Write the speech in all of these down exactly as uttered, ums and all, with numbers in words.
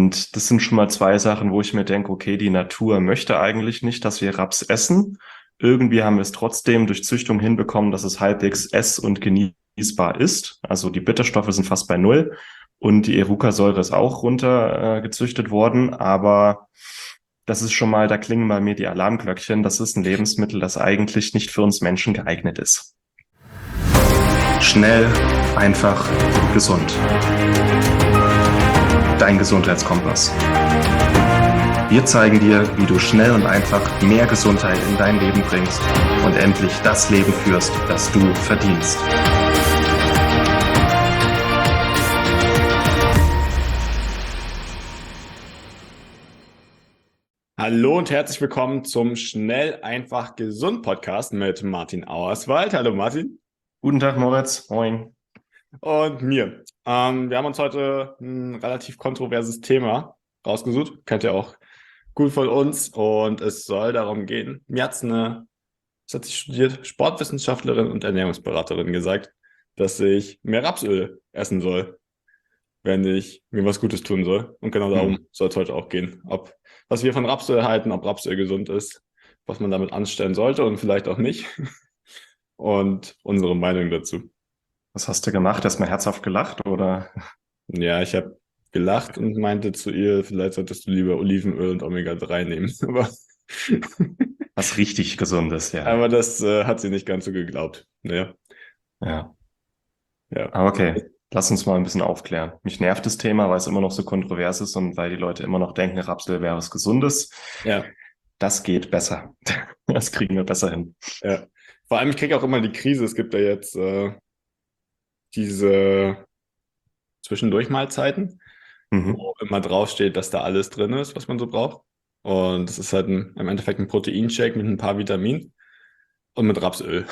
Und das sind schon mal zwei Sachen, wo ich mir denke, okay, die Natur möchte eigentlich nicht, dass wir Raps essen. Irgendwie haben wir es trotzdem durch Züchtung hinbekommen, dass es halbwegs ess- und genießbar ist. Also die Bitterstoffe sind fast bei Null und die Erucasäure ist auch runter äh, gezüchtet worden. Aber das ist schon mal, da klingen bei mir die Alarmglöckchen. Das ist ein Lebensmittel, das eigentlich nicht für uns Menschen geeignet ist. Schnell, einfach, gesund. Dein Gesundheitskompass. Wir zeigen dir, wie du schnell und einfach mehr Gesundheit in dein Leben bringst und endlich das Leben führst, das du verdienst. Hallo und herzlich willkommen zum Schnell, einfach, gesund Podcast mit Martin Auerswald. Hallo Martin. Guten Tag Moritz, moin. Und mir. Ähm, wir haben uns heute ein relativ kontroverses Thema rausgesucht. Kennt ihr auch gut von uns. Und es soll darum gehen. Mir hat's eine, was hat sie studiert? Sportwissenschaftlerin und Ernährungsberaterin gesagt, dass ich mehr Rapsöl essen soll, wenn ich mir was Gutes tun soll. Und genau darum Hm. soll es heute auch gehen. Ob, was wir von Rapsöl halten, ob Rapsöl gesund ist, was man damit anstellen sollte und vielleicht auch nicht. Und unsere Meinung dazu. Was hast du gemacht? Erstmal herzhaft gelacht oder? Ja, ich habe gelacht und meinte zu ihr, vielleicht solltest du lieber Olivenöl und Omega drei nehmen. Aber, Was richtig Gesundes, ja. aber das äh, hat sie nicht ganz so geglaubt. Naja, Ja. ja. Aber okay, lass uns mal ein bisschen aufklären. Mich nervt das Thema, weil es immer noch so kontrovers ist und weil die Leute immer noch denken, Rapsöl wäre was Gesundes. Ja, Das geht besser. Das kriegen wir besser hin. ja. Vor allem, ich kriege auch immer die Krise. Es gibt ja jetzt äh, diese Zwischendurchmahlzeiten, Mhm. wo immer draufsteht, dass da alles drin ist, was man so braucht. Und es ist halt ein, im Endeffekt ein Proteinshake mit ein paar Vitaminen und mit Rapsöl.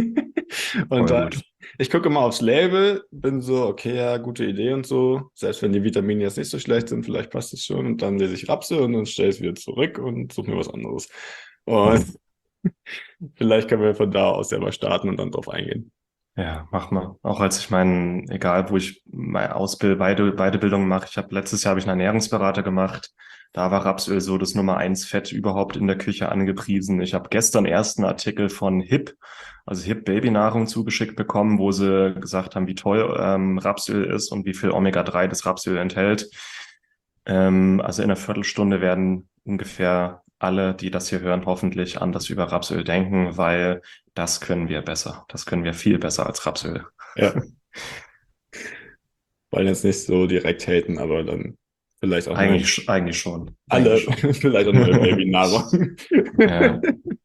Und Voll da, gut. ich gucke mal aufs Label, bin so, okay, ja, gute Idee und so. Selbst wenn die Vitamine jetzt nicht so schlecht sind, vielleicht passt es schon. Und dann lese ich Rapsöl und dann stelle ich es wieder zurück und suche mir was anderes. Und Mhm. vielleicht können wir von da aus selber starten und dann drauf eingehen. Ja, mach mal. Auch als ich meinen, egal wo ich meine Ausbildung, beide, beide Bildungen mache, ich habe letztes Jahr habe ich einen Ernährungsberater gemacht. Da war Rapsöl so das Nummer eins Fett überhaupt in der Küche angepriesen. Ich habe gestern erst einen Artikel von H I P, also H I P Babynahrung zugeschickt bekommen, wo sie gesagt haben, wie toll ähm, Rapsöl ist und wie viel Omega drei das Rapsöl enthält. Ähm, also in einer Viertelstunde werden ungefähr alle, die das hier hören, hoffentlich anders über Rapsöl denken, weil das können wir besser. Das können wir viel besser als Rapsöl. Ja, wollen jetzt nicht so direkt haten, aber dann vielleicht auch neue, Eigentlich, eigentlich schon. alle, Eigentlich schon. vielleicht auch neue Babynahrung. Ja.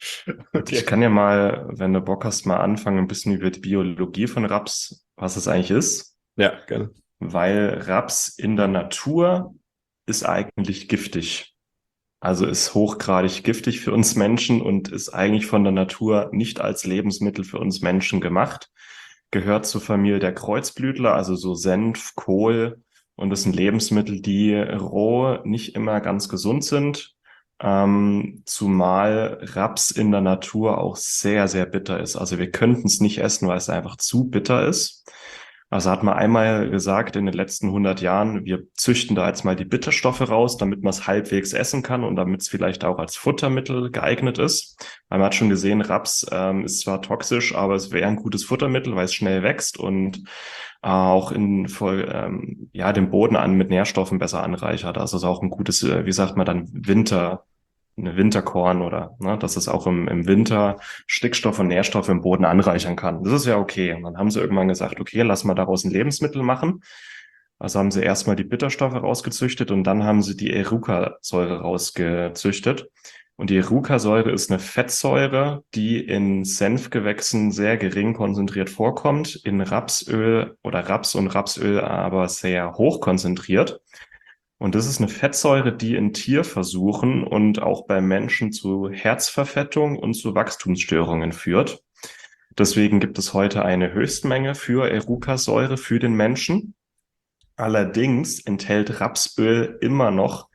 Ich Okay. kann ja mal, wenn du Bock hast, mal anfangen, ein bisschen über die Biologie von Raps, was es eigentlich ist. Ja, gerne. Weil Raps in der Natur ist eigentlich giftig. Also ist hochgradig giftig für uns Menschen und ist eigentlich von der Natur nicht als Lebensmittel für uns Menschen gemacht. Gehört zur Familie der Kreuzblütler, also so Senf, Kohl. Und das sind Lebensmittel, die roh nicht immer ganz gesund sind. Ähm, zumal Raps in der Natur auch sehr, sehr bitter ist. Also wir könnten es nicht essen, weil es einfach zu bitter ist. Also hat man einmal gesagt in den letzten hundert Jahren, wir züchten da jetzt mal die Bitterstoffe raus, damit man es halbwegs essen kann und damit es vielleicht auch als Futtermittel geeignet ist. Weil man hat schon gesehen, Raps ähm, ist zwar toxisch, aber es wäre ein gutes Futtermittel, weil es schnell wächst und äh, auch in voll, ähm, ja, den Boden an mit Nährstoffen besser anreichert. Also es ist auch ein gutes, äh, wie sagt man dann, Winter, eine Winterkorn oder ne, dass es auch im, im Winter Stickstoff und Nährstoffe im Boden anreichern kann. Das ist ja okay. Und dann haben sie irgendwann gesagt, okay, lass mal daraus ein Lebensmittel machen. Also haben sie erstmal die Bitterstoffe rausgezüchtet und dann haben sie die Erucasäure rausgezüchtet. Und die Erucasäure ist eine Fettsäure, die in Senfgewächsen sehr gering konzentriert vorkommt, in Rapsöl oder Raps und Rapsöl aber sehr hoch konzentriert. Und das ist eine Fettsäure, die in Tierversuchen und auch bei Menschen zu Herzverfettung und zu Wachstumsstörungen führt. Deswegen gibt es heute eine Höchstmenge für Erucasäure für den Menschen. Allerdings enthält Rapsöl immer noch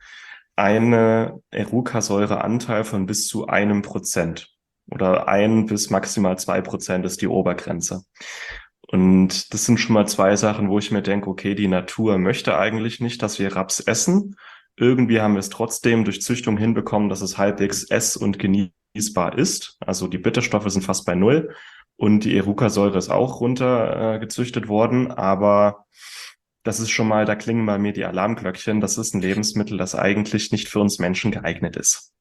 eine Erucasäureanteil von bis zu einem Prozent oder ein bis maximal zwei Prozent ist die Obergrenze. Und das sind schon mal zwei Sachen, wo ich mir denke, okay, die Natur möchte eigentlich nicht, dass wir Raps essen. irgendwie haben wir es trotzdem durch Züchtung hinbekommen, dass es halbwegs ess- und genießbar ist. Also die Bitterstoffe sind fast bei Null und die Erucasäure ist auch runter äh, gezüchtet worden. Aber das ist schon mal, da klingen bei mir die Alarmglöckchen. Das ist ein Lebensmittel, das eigentlich nicht für uns Menschen geeignet ist.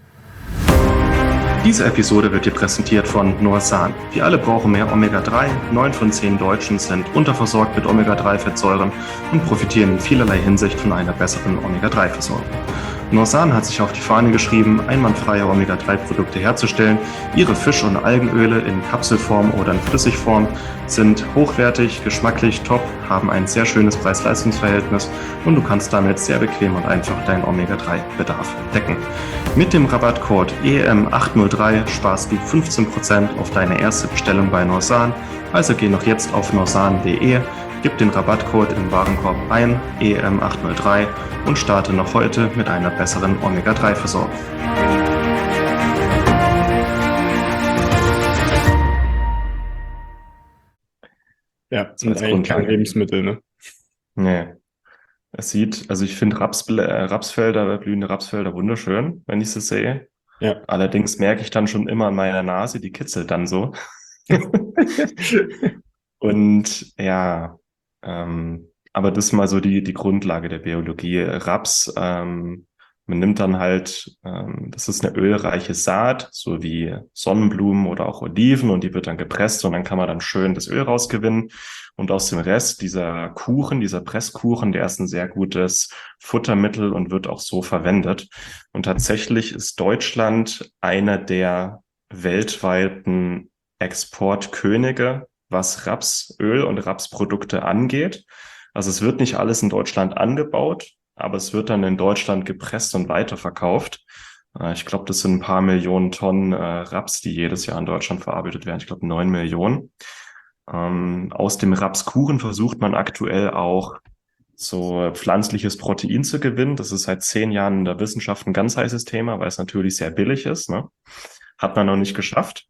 Diese Episode wird dir präsentiert von Norsan. Wir alle brauchen mehr Omega drei. Neun von zehn Deutschen sind unterversorgt mit Omega drei Fettsäuren und profitieren in vielerlei Hinsicht von einer besseren Omega drei Versorgung. Norsan hat sich auf die Fahne geschrieben, einwandfreie Omega drei Produkte herzustellen. Ihre Fisch- und Algenöle in Kapselform oder in Flüssigform sind hochwertig, geschmacklich top, haben ein sehr schönes Preis-Leistungs-Verhältnis und du kannst damit sehr bequem und einfach deinen Omega drei Bedarf decken. Mit dem Rabattcode E M acht null drei sparst du fünfzehn Prozent auf deine erste Bestellung bei Norsan. Also geh noch jetzt auf norsan punkt de, gib den Rabattcode im Warenkorb ein, E M acht null drei, und starte noch heute mit einer besseren Omega drei Versorgung. Ja, sind eigentlich kein Lebensmittel, ne? Nee. Es sieht, also ich finde Raps, äh, Rapsfelder, blühende Rapsfelder wunderschön, wenn ich sie sehe. Ja. Allerdings merke ich dann schon immer an meiner Nase, die kitzelt dann so. Und ja, ähm, aber das ist mal so die, die Grundlage der Biologie. Raps, ähm, man nimmt dann halt, ähm, das ist eine ölreiche Saat, so wie Sonnenblumen oder auch Oliven, und die wird dann gepresst und dann kann man dann schön das Öl rausgewinnen. Und aus dem Rest, dieser Kuchen, dieser Presskuchen, der ist ein sehr gutes Futtermittel und wird auch so verwendet. Und tatsächlich ist Deutschland einer der weltweiten Exportkönige, was Rapsöl und Rapsprodukte angeht. Also es wird nicht alles in Deutschland angebaut, aber es wird dann in Deutschland gepresst und weiterverkauft. Äh, ich glaube, das sind ein paar Millionen Tonnen äh, Raps, die jedes Jahr in Deutschland verarbeitet werden. Ich glaube, neun Millionen. Ähm, aus dem Rapskuchen versucht man aktuell auch so pflanzliches Protein zu gewinnen. Das ist seit zehn Jahren in der Wissenschaft ein ganz heißes Thema, weil es natürlich sehr billig ist, ne? Hat man noch nicht geschafft.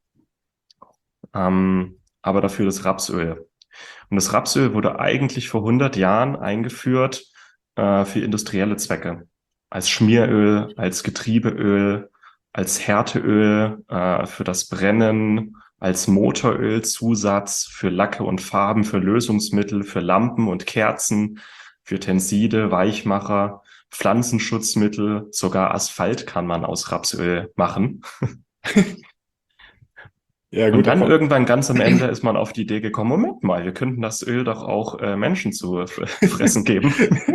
Ähm, aber dafür das Rapsöl. Und das Rapsöl wurde eigentlich vor hundert Jahren eingeführt äh, für industrielle Zwecke. Als Schmieröl, als Getriebeöl, als Härteöl äh, für das Brennen, als Motorölzusatz für Lacke und Farben, für Lösungsmittel, für Lampen und Kerzen, für Tenside, Weichmacher, Pflanzenschutzmittel, sogar Asphalt kann man aus Rapsöl machen. Ja, gut, Und dann davon. irgendwann ganz am Ende ist man auf die Idee gekommen, Moment mal, wir könnten das Öl doch auch äh, Menschen zu fressen geben.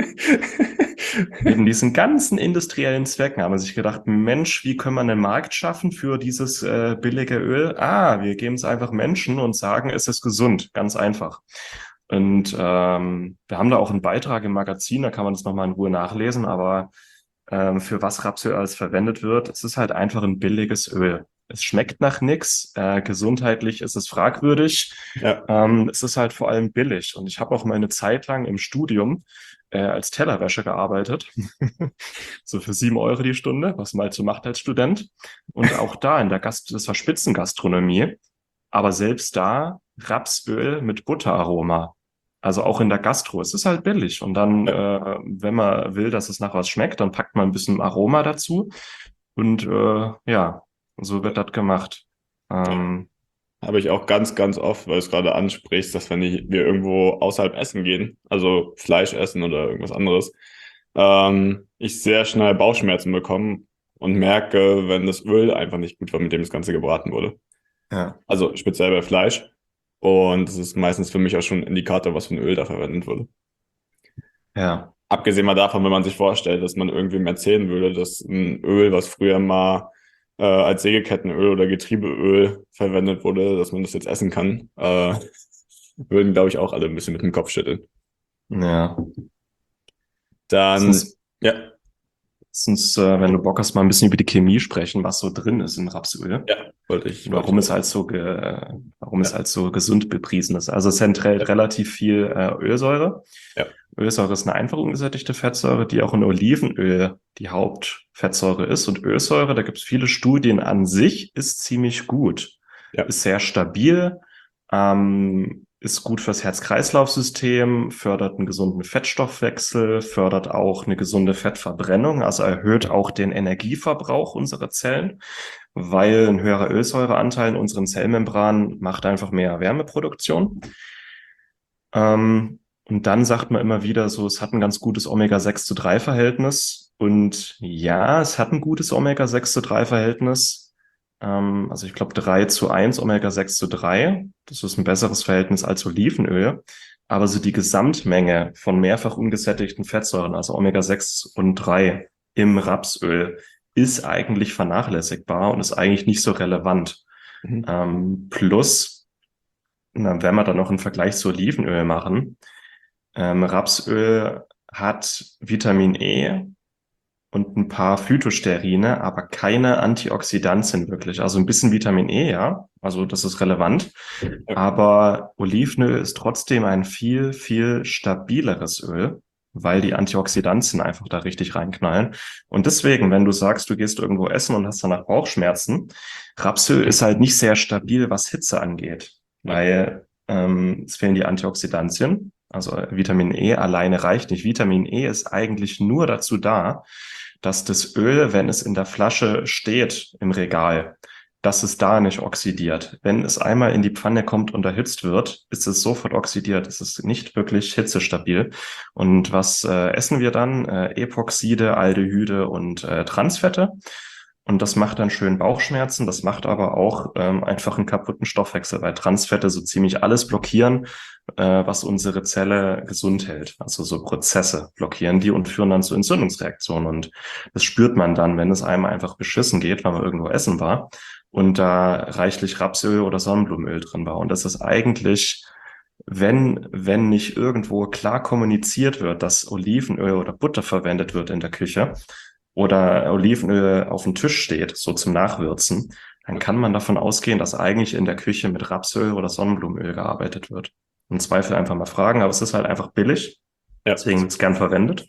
Neben diesen ganzen industriellen Zwecken haben wir sich gedacht, Mensch, wie können wir einen Markt schaffen für dieses äh, billige Öl? Ah, wir geben es einfach Menschen und sagen, es ist gesund, ganz einfach. Und ähm, wir haben da auch einen Beitrag im Magazin, da kann man das nochmal in Ruhe nachlesen, aber ähm, für was Rapsöl alles verwendet wird, es ist halt einfach ein billiges Öl. Es schmeckt nach nichts, äh, gesundheitlich ist es fragwürdig. Ja. Ähm, es ist halt vor allem billig. Und ich habe auch mal eine Zeit lang im Studium äh, als Tellerwäscher gearbeitet. So für sieben Euro die Stunde, was man halt so macht als Student. Und auch da in der Gast, das war Spitzengastronomie. Aber selbst da Rapsöl mit Butteraroma. Also auch in der Gastro. Es ist halt billig. Und dann, äh, wenn man will, dass es nach was schmeckt, dann packt man ein bisschen Aroma dazu. Und äh, ja, so wird das gemacht. Ähm, Habe ich auch ganz, ganz oft, weil du es gerade ansprichst, dass wenn ich, wir irgendwo außerhalb essen gehen, also Fleisch essen oder irgendwas anderes, ähm, ich sehr schnell Bauchschmerzen bekomme und merke, wenn das Öl einfach nicht gut war, mit dem das Ganze gebraten wurde. ja, Also speziell bei Fleisch. Und das ist meistens für mich auch schon ein Indikator, was für ein Öl da verwendet wurde. ja, Abgesehen mal davon, wenn man sich vorstellt, dass man irgendwem erzählen würde, dass ein Öl, was früher mal äh, als Sägekettenöl oder Getriebeöl verwendet wurde, dass man das jetzt essen kann, äh, würden, glaube ich, auch alle ein bisschen mit dem Kopf schütteln. ja. Dann, Sonst, ja, sonst äh, wenn du Bock hast, mal ein bisschen über die Chemie sprechen, was so drin ist in Rapsöl. ja, wollte ich. Wollte Warum ich es halt so, ge, warum es Ja. halt so gesund bepriesen ist. Also es enthält relativ viel äh, Ölsäure. Ja. Ölsäure ist eine einfach ungesättigte Fettsäure, die auch in Olivenöl die Hauptfettsäure ist. Und Ölsäure, da gibt es viele Studien an sich, ist ziemlich gut. Ja. Ist sehr stabil, ähm, ist gut fürs Herz-Kreislauf-System, fördert einen gesunden Fettstoffwechsel, fördert auch eine gesunde Fettverbrennung, also erhöht auch den Energieverbrauch unserer Zellen, weil ein höherer Ölsäureanteil in unseren Zellmembranen macht einfach mehr Wärmeproduktion. Ähm, und dann sagt man immer wieder so, es hat ein ganz gutes Omega sechs zu drei Verhältnis. Und ja, es hat ein gutes Omega sechs zu drei Verhältnis. Ähm, also ich glaube drei zu eins Omega sechs zu drei. Das ist ein besseres Verhältnis als Olivenöl. Aber so die Gesamtmenge von mehrfach ungesättigten Fettsäuren, also Omega sechs und drei im Rapsöl, ist eigentlich vernachlässigbar und ist eigentlich nicht so relevant. Mhm. Ähm, plus, na, wenn wir dann noch einen Vergleich zu Olivenöl machen, ähm, Rapsöl hat Vitamin E und ein paar Phytosterine, aber keine Antioxidantien wirklich. Also ein bisschen Vitamin E, ja, also das ist relevant. Ja. Aber Olivenöl ist trotzdem ein viel, viel stabileres Öl, weil die Antioxidantien einfach da richtig reinknallen. Und deswegen, wenn du sagst, du gehst irgendwo essen und hast danach Bauchschmerzen, Rapsöl ist halt nicht sehr stabil, was Hitze angeht, weil ähm, es fehlen die Antioxidantien. Also Vitamin E alleine reicht nicht. Vitamin E ist eigentlich nur dazu da, dass das Öl, wenn es in der Flasche steht im Regal, dass es da nicht oxidiert. Wenn es einmal in die Pfanne kommt und erhitzt wird, ist es sofort oxidiert. Es ist nicht wirklich hitzestabil. Und was äh, essen wir dann? Äh, Epoxide, Aldehyde und äh, Transfette. Und das macht dann schön Bauchschmerzen. Das macht aber auch ähm, einfach einen kaputten Stoffwechsel, weil Transfette so ziemlich alles blockieren, äh, was unsere Zelle gesund hält. Also so Prozesse blockieren die und führen dann zu Entzündungsreaktionen. Und das spürt man dann, wenn es einem einfach beschissen geht, weil man irgendwo essen war und da reichlich Rapsöl oder Sonnenblumenöl drin war. Und das ist eigentlich, wenn, wenn nicht irgendwo klar kommuniziert wird, dass Olivenöl oder Butter verwendet wird in der Küche oder Olivenöl auf dem Tisch steht, so zum Nachwürzen, dann kann man davon ausgehen, dass eigentlich in der Küche mit Rapsöl oder Sonnenblumenöl gearbeitet wird. Im Zweifel einfach mal fragen, aber es ist halt einfach billig, Ja. deswegen wird es gern verwendet.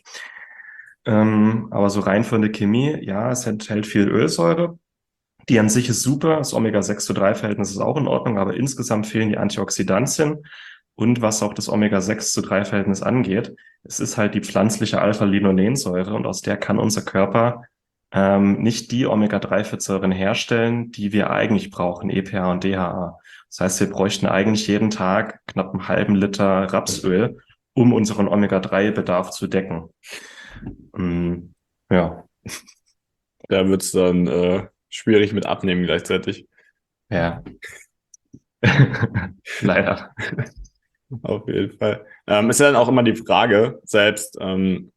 Ähm, aber so rein von der Chemie, ja, es enthält viel Ölsäure. Die an sich ist super, das Omega sechs zu drei Verhältnis ist auch in Ordnung, aber insgesamt fehlen die Antioxidantien. Und was auch das Omega sechs zu drei Verhältnis angeht, es ist halt die pflanzliche Alpha-Linolensäure und aus der kann unser Körper ähm, nicht die Omega drei Fettsäuren herstellen, die wir eigentlich brauchen, E P A und D H A. Das heißt, wir bräuchten eigentlich jeden Tag knapp einen halben Liter Rapsöl, um unseren Omega drei Bedarf zu decken. Mm, ja. Da wird's dann äh, schwierig mit Abnehmen gleichzeitig. Ja. Leider. Auf jeden Fall. Ähm, ist ja dann auch immer die Frage, selbst ähm,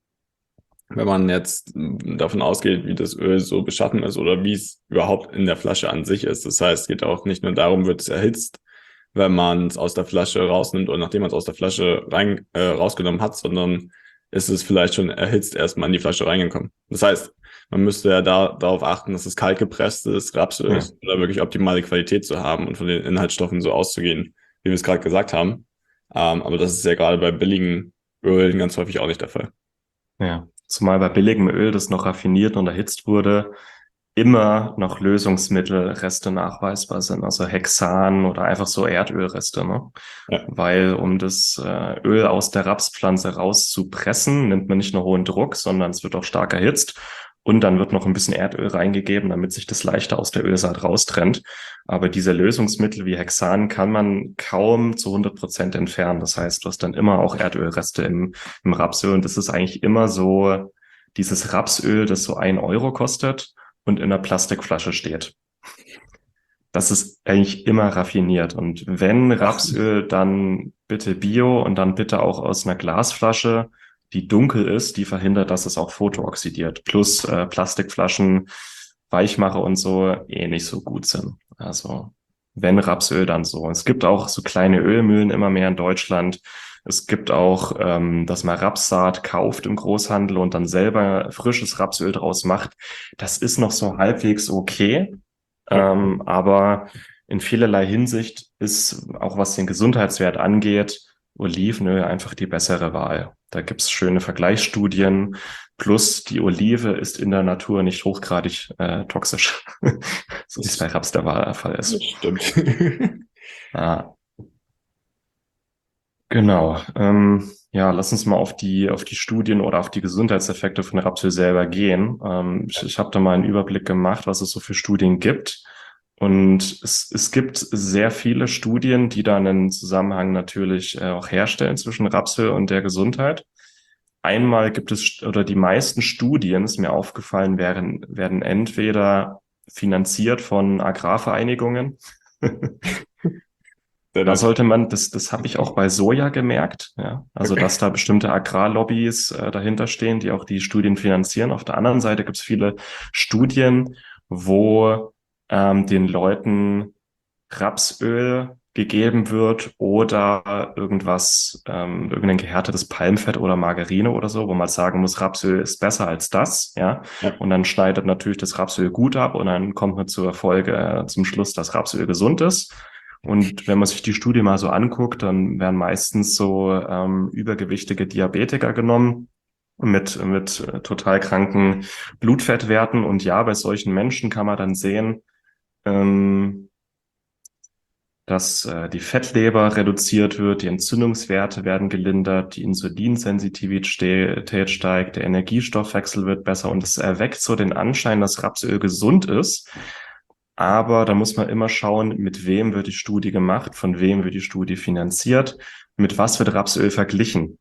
wenn man jetzt davon ausgeht, wie das Öl so beschaffen ist oder wie es überhaupt in der Flasche an sich ist. Das heißt, es geht auch nicht nur darum, wird es erhitzt, wenn man es aus der Flasche rausnimmt oder nachdem man es aus der Flasche rein, äh, rausgenommen hat, sondern ist es vielleicht schon erhitzt erstmal in die Flasche reingekommen. Das heißt, man müsste ja da darauf achten, dass es kaltgepresstes Rapsöl Ja. ist oder wirklich optimale Qualität zu haben und von den Inhaltsstoffen so auszugehen, wie wir es gerade gesagt haben. Ähm, aber das ist ja gerade bei billigen Ölen ganz häufig auch nicht der Fall. Ja, zumal bei billigem Öl, das noch raffiniert und erhitzt wurde, immer noch Lösungsmittelreste nachweisbar sind, also Hexan oder einfach so Erdölreste, ne? Ja. Weil um das äh, Öl aus der Rapspflanze rauszupressen, nimmt man nicht nur hohen Druck, sondern es wird auch stark erhitzt und dann wird noch ein bisschen Erdöl reingegeben, damit sich das leichter aus der Ölsaat raustrennt. Aber diese Lösungsmittel wie Hexan kann man kaum zu hundert Prozent entfernen. Das heißt, du hast dann immer auch Erdölreste im, im Rapsöl und das ist eigentlich immer so dieses Rapsöl, das so ein Euro kostet und in einer Plastikflasche steht. Das ist eigentlich immer raffiniert. Und wenn Rapsöl, dann bitte Bio und dann bitte auch aus einer Glasflasche, die dunkel ist, die verhindert, dass es auch photooxidiert. Plus äh, Plastikflaschen, Weichmacher und so eh nicht so gut sind. Also wenn Rapsöl, dann so. Es gibt auch so kleine Ölmühlen immer mehr in Deutschland. Es gibt auch, ähm, dass man Rapssaat kauft im Großhandel und dann selber frisches Rapsöl draus macht. Das ist noch so halbwegs okay. Ja. Ähm, aber in vielerlei Hinsicht ist, auch was den Gesundheitswert angeht, Olivenöl einfach die bessere Wahl. Da gibt's schöne Vergleichsstudien. Plus die Olive ist in der Natur nicht hochgradig äh, toxisch, so wie es bei Raps der Fall ist. Das stimmt. Ja. Genau. Ähm, ja, lass uns mal auf die, auf die Studien oder auf die Gesundheitseffekte von Rapsöl selber gehen. Ähm, ich ich habe da mal einen Überblick gemacht, was es so für Studien gibt. Und es, es gibt sehr viele Studien, die da einen Zusammenhang natürlich äh, auch herstellen zwischen Rapsöl und der Gesundheit. Einmal gibt es, oder die meisten Studien, ist mir aufgefallen, werden, werden entweder finanziert von Agrarvereinigungen. Sehr Da nett. sollte man, das, das habe ich auch bei Soja gemerkt, ja. Also, Okay. dass da bestimmte Agrarlobbys äh, dahinter stehen, die auch die Studien finanzieren. Auf der anderen Seite gibt es viele Studien, wo ähm, den Leuten Rapsöl gegeben wird oder irgendwas, ähm, irgendein gehärtetes Palmfett oder Margarine oder so, wo man sagen muss, Rapsöl ist besser als das, ja. Ja. Und dann schneidet natürlich das Rapsöl gut ab und dann kommt man zur Folge, äh, zum Schluss, dass Rapsöl gesund ist. Und wenn man sich die Studie mal so anguckt, dann werden meistens so ähm, übergewichtige Diabetiker genommen mit, mit äh, total kranken Blutfettwerten. Und ja, bei solchen Menschen kann man dann sehen, ähm, dass äh, die Fettleber reduziert wird, die Entzündungswerte werden gelindert, die Insulinsensitivität steigt, der Energiestoffwechsel wird besser und es erweckt so den Anschein, dass Rapsöl gesund ist. Aber da muss man immer schauen, mit wem wird die Studie gemacht, von wem wird die Studie finanziert, mit was wird Rapsöl verglichen.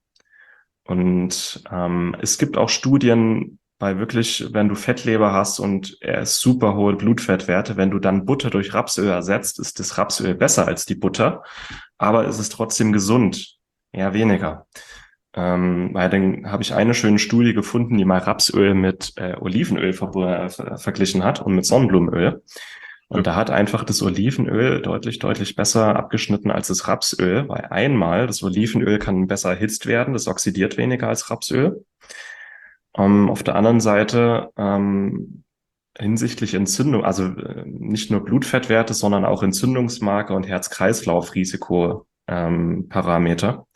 Und ähm, es gibt auch Studien bei wirklich, wenn du Fettleber hast und er ist super hohe Blutfettwerte, wenn du dann Butter durch Rapsöl ersetzt, ist das Rapsöl besser als die Butter, aber es ist trotzdem gesund, eher weniger. Ähm, weil dann habe ich eine schöne Studie gefunden, die mal Rapsöl mit äh, Olivenöl ver äh, verglichen hat und mit Sonnenblumenöl. Und da hat einfach das Olivenöl deutlich, deutlich besser abgeschnitten als das Rapsöl, weil einmal das Olivenöl kann besser erhitzt werden, das oxidiert weniger als Rapsöl. Ähm, auf der anderen Seite ähm, hinsichtlich Entzündung, also äh, nicht nur Blutfettwerte, sondern auch Entzündungsmarker und Herz-Kreislauf-Risiko ähm, Parameter,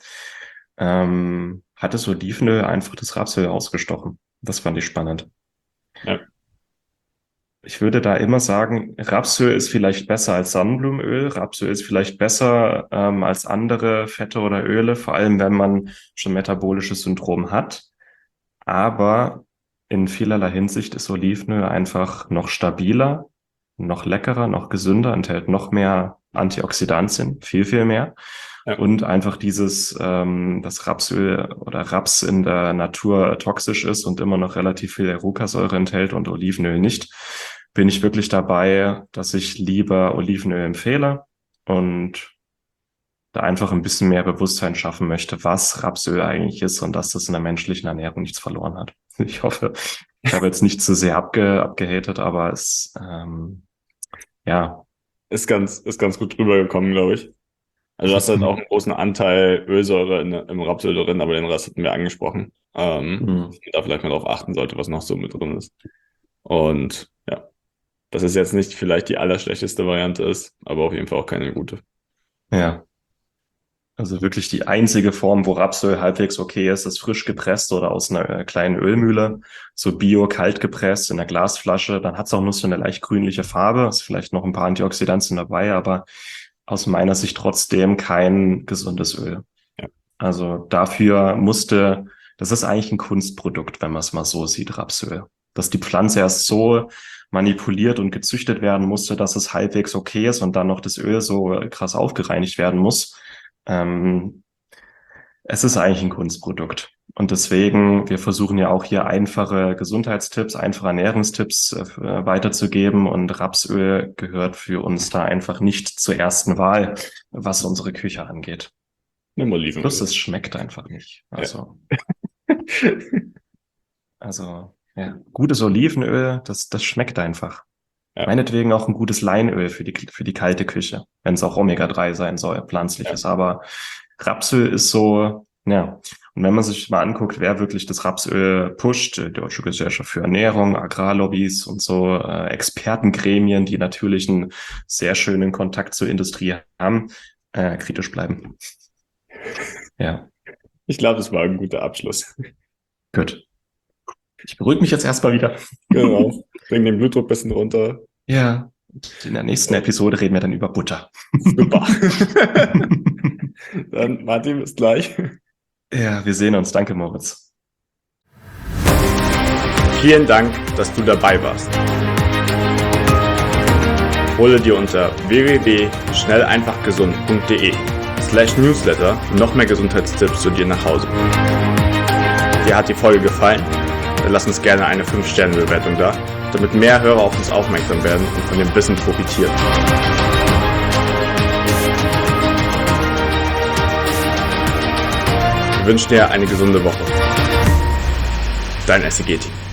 ähm, hat das Olivenöl einfach das Rapsöl ausgestochen. Das fand ich spannend. Ja. Ich würde da immer sagen, Rapsöl ist vielleicht besser als Sonnenblumenöl. Rapsöl ist vielleicht besser ähm, als andere Fette oder Öle, vor allem wenn man schon metabolisches Syndrom hat. Aber in vielerlei Hinsicht ist Olivenöl einfach noch stabiler, noch leckerer, noch gesünder, enthält noch mehr Antioxidantien, viel, viel mehr. Ja. Und einfach dieses, ähm, dass Rapsöl oder Raps in der Natur toxisch ist und immer noch relativ viel Erucasäure enthält und Olivenöl nicht, bin ich wirklich dabei, dass ich lieber Olivenöl empfehle und da einfach ein bisschen mehr Bewusstsein schaffen möchte, was Rapsöl eigentlich ist und dass das in der menschlichen Ernährung nichts verloren hat. Ich hoffe, ich habe jetzt nicht zu sehr abge abgehatet, aber es, ähm, ja. Ist ganz, ist ganz gut rübergekommen, glaube ich. Also du hast halt auch einen großen Anteil Ölsäure in, im Rapsöl drin, aber den Rest hatten wir angesprochen. Ähm, Hm. dass man da vielleicht mal drauf achten sollte, was noch so mit drin ist. Und ja, dass es jetzt nicht vielleicht die allerschlechteste Variante ist, aber auf jeden Fall auch keine gute. Ja, also wirklich die einzige Form, wo Rapsöl halbwegs okay ist, ist frisch gepresst oder aus einer äh, kleinen Ölmühle, so bio kalt gepresst in einer Glasflasche. Dann hat es auch nur so eine leicht grünliche Farbe, ist vielleicht noch ein paar Antioxidantien dabei, aber aus meiner Sicht trotzdem kein gesundes Öl. Ja. Also dafür musste, das ist eigentlich ein Kunstprodukt, wenn man es mal so sieht, Rapsöl. Dass die Pflanze erst so manipuliert und gezüchtet werden musste, dass es halbwegs okay ist und dann noch das Öl so krass aufgereinigt werden muss. Ähm, es ist eigentlich ein Kunstprodukt. Und deswegen, wir versuchen ja auch hier einfache Gesundheitstipps, einfache Ernährungstipps äh, weiterzugeben. Und Rapsöl gehört für uns da einfach nicht zur ersten Wahl, was unsere Küche angeht. Nimm Plus, Olivenöl. es schmeckt einfach nicht. Ja. Also, also, ja, gutes Olivenöl, das, das schmeckt einfach. Ja. Meinetwegen auch ein gutes Leinöl für die, für die kalte Küche, wenn es auch Omega drei sein soll, Ja. pflanzliches. Aber Rapsöl ist so, ja. Und wenn man sich mal anguckt, wer wirklich das Rapsöl pusht, die Deutsche Gesellschaft für Ernährung, Agrarlobbys und so, äh, Expertengremien, die natürlich einen sehr schönen Kontakt zur Industrie haben, äh, kritisch bleiben. Ja, Ich glaube, das war ein guter Abschluss. gut. Ich beruhige mich jetzt erstmal wieder. Genau. Bring den Blutdruck ein bisschen runter. Ja. In der nächsten Episode reden wir dann über Butter. Super. Dann, Martin, bis gleich. Ja, wir sehen uns. Danke, Moritz. Vielen Dank, dass du dabei warst. Hole dir unter w w w punkt schnell einfach gesund punkt de slash newsletter noch mehr Gesundheitstipps zu dir nach Hause. Dir hat die Folge gefallen? Dann lass uns gerne eine fünf Sterne Bewertung da, damit mehr Hörer auf uns aufmerksam werden und von dem Wissen profitieren. Wir wünschen dir eine gesunde Woche. Dein S C G-Team.